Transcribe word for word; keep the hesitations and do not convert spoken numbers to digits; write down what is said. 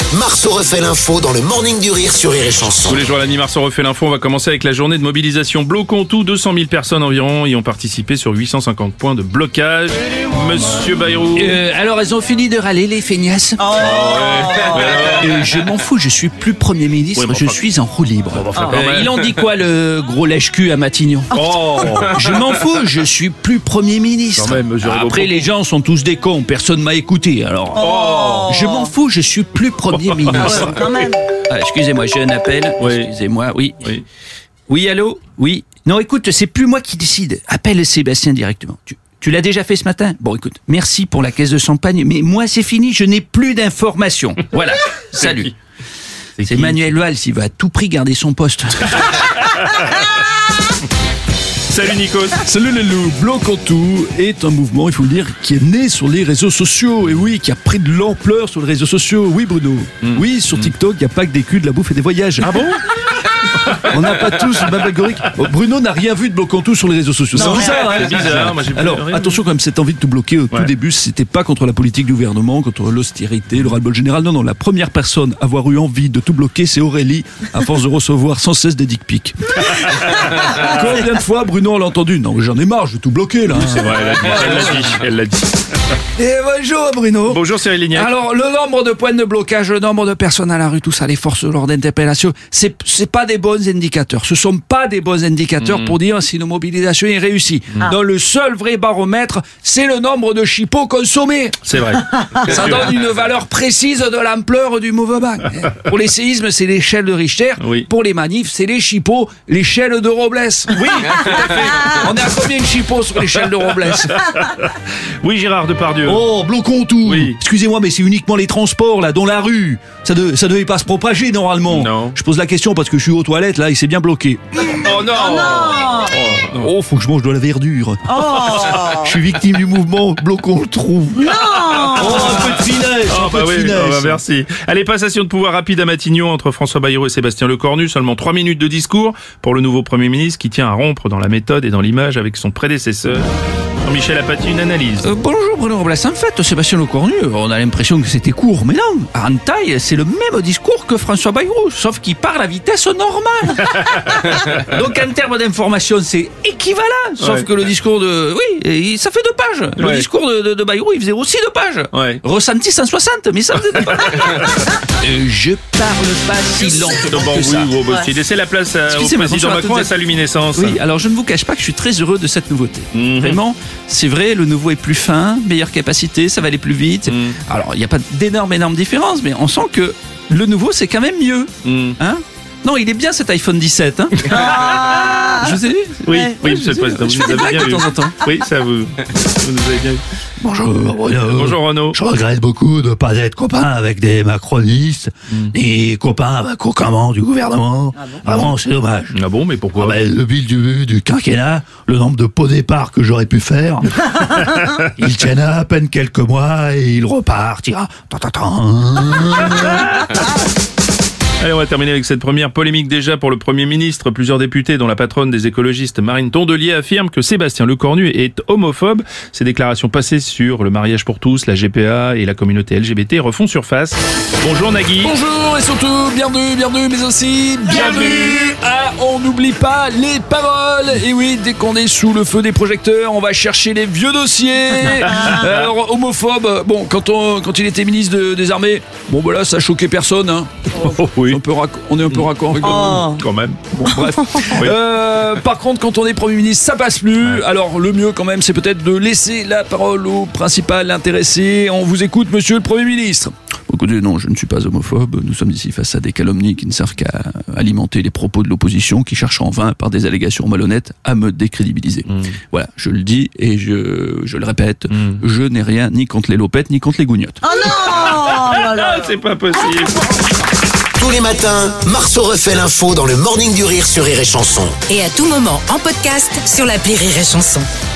Marceau refait l'info dans le Morning du Rire sur Rire et Chanson. Tous les jours à la mi, Marceau refait l'info. On va commencer avec la journée de mobilisation Bloquons tout. deux cent mille personnes environ y ont participé sur huit cent cinquante points de blocage. Monsieur Bayrou. Euh, alors, elles ont fini de râler, les feignasses. Oh, ouais. Euh, je m'en fous, je suis plus Premier ministre, Oui, bon, je enfin, suis en roue libre. bon, enfin, quand Euh, même. il en dit quoi, le gros lèche-cul à Matignon? Oh, Je m'en fous, je suis plus Premier ministre. Quand même, mesurez vos Après, propos. les gens sont tous des cons, personne m'a écouté, alors... oh. Je m'en fous, je suis plus Premier ministre. Quand même. Ah, excusez-moi, j'ai un appel. Oui. Excusez-moi, oui. Oui. Oui, allô? Oui. Non, écoute, c'est plus moi qui décide. Appelle Sébastien directement. Tu, tu l'as déjà fait ce matin? Bon, écoute, merci pour la caisse de champagne, mais moi, c'est fini, je n'ai plus d'informations. Voilà. Salut. qui C'est qui Manuel Valls, il va à tout prix garder son poste. Salut Nikos. Salut les loups, Bloquons tout est un mouvement, il faut le dire, qui est né sur les réseaux sociaux. Et oui, qui a pris de l'ampleur sur les réseaux sociaux. Oui Bruno, oui, sur TikTok, il n'y a pas que des culs, de la bouffe et des voyages. Ah bon? On n'a pas tous le même algorithme. Oh, Bruno n'a rien vu de Bloquons tout sur les réseaux sociaux. Non, C'est bizarre, hein. C'est bizarre. Moi, j'ai Alors, rien vu. attention quand même, cette envie de tout bloquer au tout Ouais. début, c'était pas contre la politique du gouvernement, contre l'austérité, le ras-le-bol général. Non, non, la première personne à avoir eu envie de tout bloquer, c'est Aurélie, à force de recevoir sans cesse des dick pics. Combien de fois Bruno on l'a entendu? Non, mais j'en ai marre, je vais tout bloquer là. C'est vrai, elle l'a dit. Elle l'a dit. Elle l'a dit. Et bonjour Bruno. Bonjour Cyril Lignac. Alors, le nombre de points de blocage, le nombre de personnes à la rue, tout ça, les forces de l'ordre d'interpellation, c'est, c'est pas des bons indicateurs. Ce sont pas des bons indicateurs pour dire si une mobilisation est réussie. Non, le seul vrai baromètre, c'est le nombre de chipots consommés. C'est vrai. Ça donne une valeur précise de l'ampleur du mouvement. Pour les séismes, c'est l'échelle de Richter. Oui. Pour les manifs, c'est les chipots, l'échelle de Robles. Oui, on est à combien de chipots sur l'échelle de Robles? Oui, Gérard Depardieu. Oh, bloquons tout. Oui. Excusez-moi, mais c'est uniquement les transports là, dont la rue. Ça, de, ça devait pas se propager normalement. Non. Je pose la question parce que je suis aux toilettes là, il s'est bien bloqué. Oh non. Oh, faut que je mange de la verdure. Je suis victime du mouvement, bloquons le trou. Non. Oh, un peu de finesse, Oh, un peu bah de oui, finesse. oh, bah merci. Allez, passation de pouvoir rapide à Matignon entre François Bayrou et Sébastien Lecornu. Seulement trois minutes de discours pour le nouveau Premier ministre qui tient à rompre dans la méthode et dans l'image avec son prédécesseur. Jean-Michel Apathy, une analyse. Euh, bonjour Bruno Robles. En fait, Sébastien Lecornu, on a l'impression que c'était court, mais non. En taille, c'est le même discours que François Bayrou, sauf qu'il parle à vitesse normale. Donc en termes d'information, c'est équivalent, sauf Ouais. que le discours de... Oui, et ça fait deux pages. Le Ouais. discours de, de, de Bayrou, il faisait aussi deux pages. Ouais. Ressenti cent soixante, mais ça faisait deux pages. Euh, je parle pas si lentement Bon, que oui, ça. gros, bah, si. Laissez la place à- au Excusez-moi, président bonjour à Macron toutes et et- sa luminescence. Oui, alors je ne vous cache pas que je suis très heureux de cette nouveauté. Mhm. Vraiment, c'est vrai, le nouveau est plus fin, meilleure capacité, ça va aller plus vite. Mhm. Alors, il n'y a pas d'énormes, énormes différences, mais on sent que le nouveau, c'est quand même mieux. Mm. Hein? Non, il est bien cet iPhone dix-sept. Hein? Je vous ai dit? Oui, Ouais. oui, monsieur le président, Je vous fais des nous avez blagues bien de vu. temps en temps. Oui, ça vous, vous nous avez bien vu. Bonjour. Bonjour Renaud. Je regrette beaucoup de ne pas être copain avec des macronistes, ni copain avec aucun membre du gouvernement. Vraiment, c'est dommage. Ah bon, mais pourquoi? Ah ben, le bill du, du quinquennat, le nombre de pots départ que j'aurais pu faire, il tiendra à peine quelques mois et il repartira. Tan, tan, tan. Allez, on va terminer avec cette première polémique déjà pour le Premier ministre. Plusieurs députés, dont la patronne des écologistes Marine Tondelier, affirment que Sébastien Lecornu est homophobe. Ces déclarations passées sur le mariage pour tous, la G P A et la communauté L G B T refont surface. Bonjour Nagui. Bonjour et surtout, bienvenue, bienvenue, mais aussi bienvenue à On n'oublie pas les paroles. Et oui, dès qu'on est sous le feu des projecteurs, on va chercher les vieux dossiers. Alors, homophobe, bon, quand, on, quand il était ministre de- des Armées, bon, bah là, ça choquait personne. Hein. Oh, oui, Un peu rac- on est un peu raccord. Oh. quand même. Bon, bref. Euh, par contre, quand on est Premier ministre, ça passe plus. Alors, le mieux quand même, c'est peut-être de laisser la parole au principal intéressé. On vous écoute, monsieur le Premier ministre. Écoutez, non, je ne suis pas homophobe. Nous sommes ici face à des calomnies qui ne servent qu'à alimenter les propos de l'opposition, qui cherchent en vain, par des allégations malhonnêtes, à me décrédibiliser. Voilà, je le dis et je, je le répète, je n'ai rien ni contre les lopettes, ni contre les gougnottes. Oh non. Oh là là. Ah, c'est pas possible. Tous les matins, Marceau refait l'info dans le Morning du Rire sur Rire et Chanson. Et à tout moment en podcast sur l'appli Rire et Chanson.